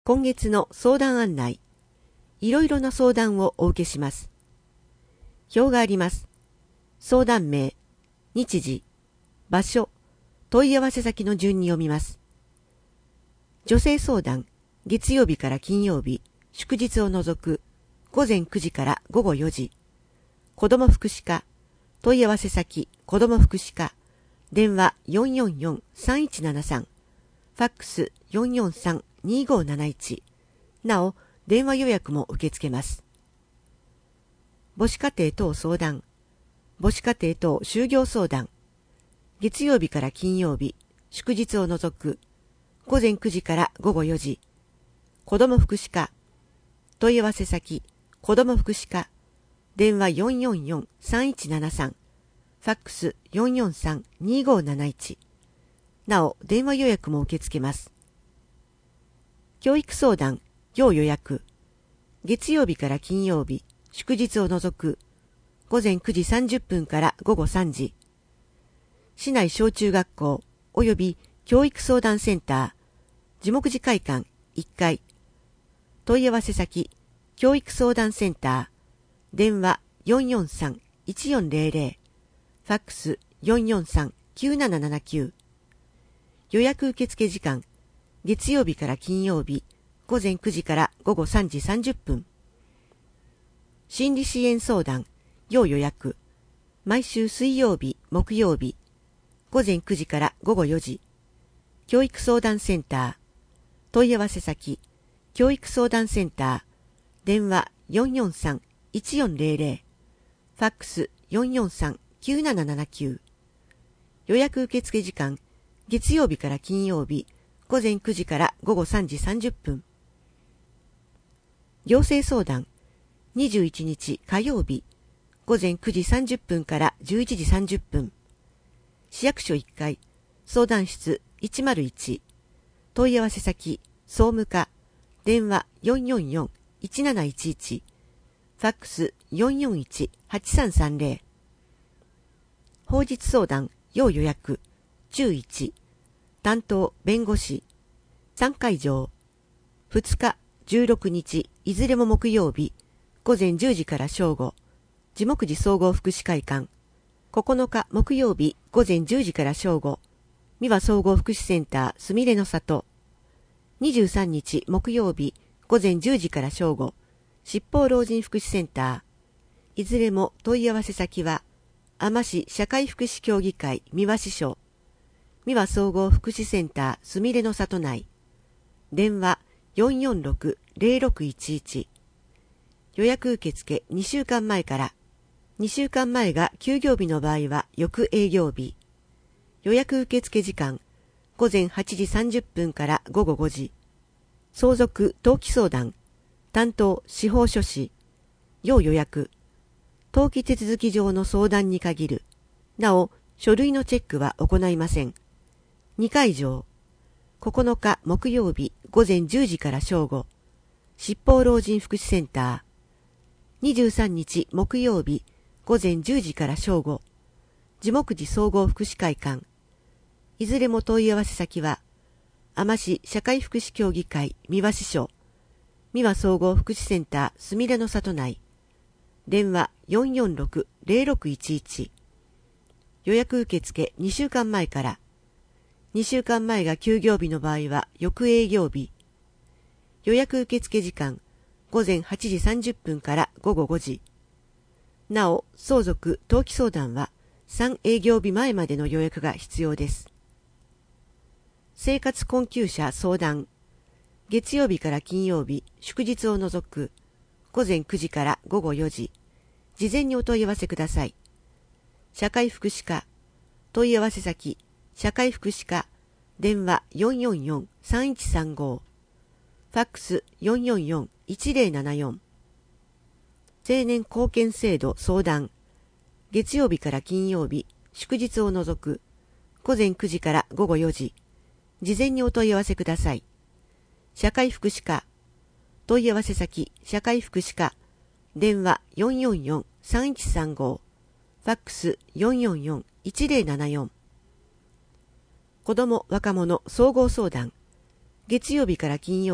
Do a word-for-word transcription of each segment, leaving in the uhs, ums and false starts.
今月の相談案内。いろいろな相談をお受けします。表があります。相談名、日時、場所、問い合わせ先の順に読みます。女性相談、月曜日から金曜日、祝日を除く、午前くじから午後よじ。子ども福祉課、問い合わせ先、子ども福祉課、電話 よんよんよんさんいちななさん、ファックス よんよんさんにごなないち。なお、電話予約も受け付けます。母子家庭等相談、母子家庭等就業相談、月曜日から金曜日、祝日を除く、午前くじから午後よじ。子ども福祉課、問い合わせ先、子ども福祉課、電話 よんよんよんさんいちななさん、ファックス よんよんさんにごなないち。なお、電話予約も受け付けます。教育相談、要予約。月曜日から金曜日、祝日を除く、午前くじさんじゅっぷんから午後さんじ。市内小中学校及び教育相談センター、樹木寺会館いっかい。問い合わせ先、教育相談センター、電話 よんよんさんいちよんぜろぜろ、ファックス よんよんさんきゅうななななきゅう。予約受付時間、月曜日から金曜日、午前くじから午後さんじさんじゅっぷん。心理支援相談、要予約。毎週水曜日、木曜日、午前くじから午後よじ。教育相談センター。問い合わせ先、教育相談センター。電話 よんよんさんいちよんぜろぜろ。ファックス よんよんさんきゅうななななきゅう。予約受付時間、月曜日から金曜日、午前くじから午後さんじさんじゅっぷん。行政相談、にじゅういちにち火曜日、午前くじさんじゅっぷんからじゅういちじさんじゅっぷん。市役所いっかい、相談室いちまるいち。問い合わせ先、総務課、電話 よんよんよんいちなないちいち。ファックス よんよんいちはちさんさんぜろ。法律相談、要予約、中いち。担当、弁護士、さんかいじょう。ふつか、じゅうろくにち、いずれも木曜日、午前じゅうじから正午、樹木寺総合福祉会館。ここのか木曜日、午前じゅうじから正午、三輪総合福祉センターすみれの里。にじゅうさんにち木曜日、午前じゅうじから正午、七宝老人福祉センター。いずれも問い合わせ先は、海士市社会福祉協議会三輪支所。三輪総合福祉センターすみれの里内。電話 よんよんろくぜろろくいちいち。予約受付にしゅうかんまえから。にしゅうかんまえが休業日の場合は翌営業日。予約受付時間、午前はちじさんじゅっぷんから午後ごじ。相続登記相談、担当司法書士。要予約。登記手続き上の相談に限る。なお、書類のチェックは行いません。にかいじょう。ここのか木曜日午前じゅうじから正午、七宝老人福祉センター。にじゅうさんにち木曜日午前じゅうじから正午、樹木寺総合福祉会館。いずれも問い合わせ先は、海士社会福祉協議会三輪支所、三輪総合福祉センターすみれの里内。電話 よんよんろくぜろろくいちいち。予約受付にしゅうかんまえから。にしゅうかんまえが休業日の場合は翌営業日。予約受付時間、午前はちじさんじゅっぷんから午後ごじ。なお、相続登記相談はさん営業日前までの予約が必要です。生活困窮者相談、月曜日から金曜日、祝日を除く、午前くじから午後よじ。事前にお問い合わせください。社会福祉課、問い合わせ先、社会福祉課、電話 よんよんよんさんいちさんご。ファックス よんよんよんいちぜろななよん。青年貢献制度相談、月曜日から金曜日、祝日を除く、午前くじから午後よじ。事前にお問い合わせください。社会福祉課、問い合わせ先、社会福祉課、電話 よんよんよんさんいちさんご。ファックス よんよんよんいちぜろななよん。子ども若者総合相談、月曜日から金曜日、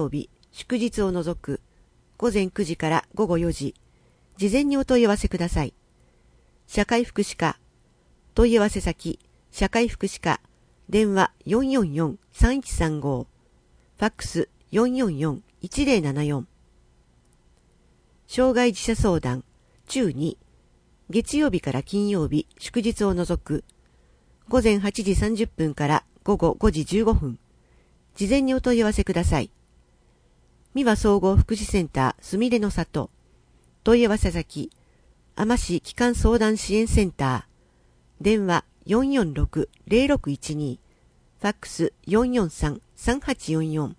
祝日を除くごぜんくじからごごよじ、事前にお問い合わせください。社会福祉課、問い合わせ先、社会福祉課、電話 よんよんよんさんいちさんご、ファックス よんよんよんいちぜろななよん。障害児者相談、中に、月曜日から金曜日、祝日を除く、ごぜんはちじさんじゅっぷんからごごごじじゅうごふん、事前にお問い合わせください。三輪総合福祉センターすみれの里、問い合わせ先、海士帰還相談支援センター、電話 よんよんろくぜろろくいちに、ファックス よんよんさんさんはちよんよん。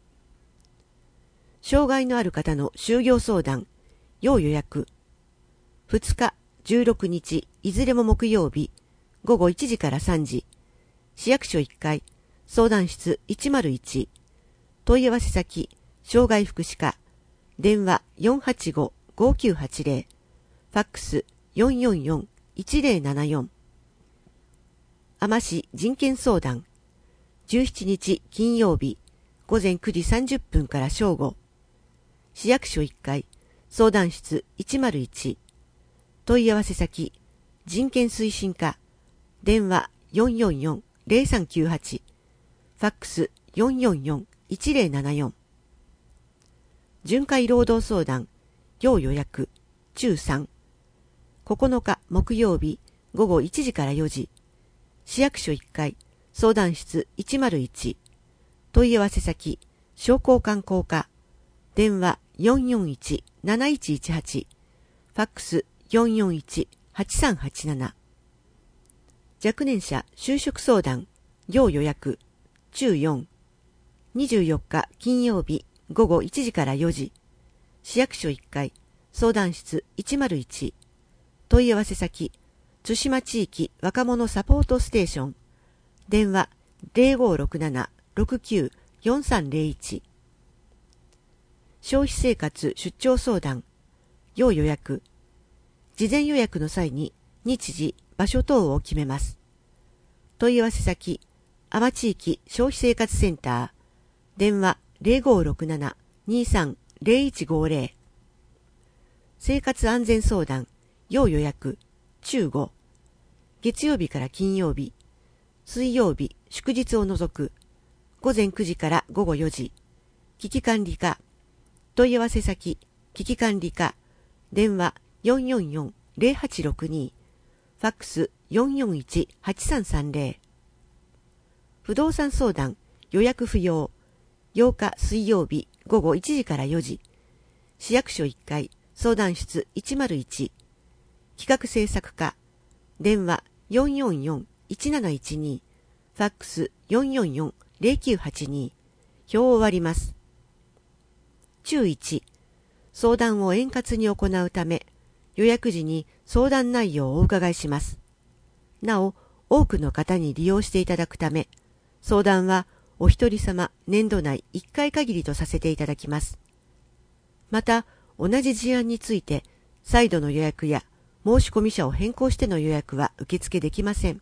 障害のある方の就業相談、要予約。ふつか、じゅうろくにち、いずれも木曜日、ごごいちじからさんじ、市役所いっかい、相談室いちまるいち、問い合わせ先、障害福祉課、電話 よんはちごごきゅうはちぜろ、ファックス よんよんよんいちぜろななよん。海士人権相談、じゅうしちにち金曜日、ごぜんくじさんじゅっぷんから正午、市役所いっかい、相談室いちまるいち、問い合わせ先、人権推進課、電話 よんよんよんぜろさんきゅうはち、ファックス よんよんよんいちぜろななよん。巡回労働相談、要予約、中さん、ここのか木曜日、ごごいちじからよじ、市役所いっかい、相談室いちまるいち、問い合わせ先、商工観光課、電話 よんよんいちなないちいちはち、ファックス よんよんいちはちさんはちなな。若年者就職相談、要予約、中よん、にじゅうよっか金曜日、ごごいちじからよじ、市役所いっかい、相談室いちまるいち、問い合わせ先、津島地域若者サポートステーション、電話 ぜろごろくななろくきゅうよんさんぜろいち。消費生活出張相談、要予約。事前予約の際に日時、場所等を決めます。問い合わせ先、海士地域消費生活センター、電話 ぜろごろくななにさんぜろいちごぜろ。生活安全相談、要予約、中ご。月曜日から金曜日、水曜日、祝日を除く、ごぜんくじからごごよじ、危機管理課、問い合わせ先、危機管理課、電話 よんよんよんぜろはちろくに、ファックス よんよんいちはちさんさんぜろ。不動産相談、予約不要、ようか水曜日ごごいちじからよじ、市役所いっかい、相談室いちまるいち、企画制作課、電話 よんよんよんいちなないちに、ファックス よんよんよんぜろきゅうはちに、表を割ります。中いち、相談を円滑に行うため、予約時に相談内容をお伺いします。なお、多くの方に利用していただくため、相談はお一人様年度内いっかい限りとさせていただきます。また、同じ事案について、再度の予約や申し込み者を変更しての予約は受付できません。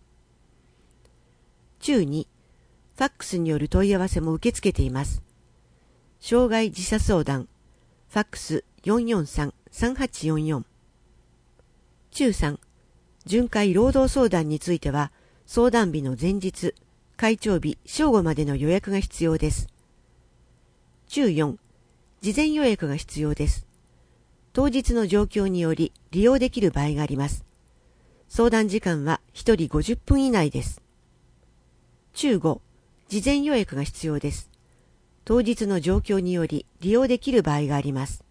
中に、ファックスによる問い合わせも受け付けています。障害児者相談、ファックス よんよんさんさんはちよんよん。中さん、巡回労働相談については、相談日の前日、開庁日正午までの予約が必要です。中よん、事前予約が必要です。当日の状況により利用できる場合があります。相談時間はひとりごじゅっぷん以内です。中ご、事前予約が必要です。当日の状況により利用できる場合があります。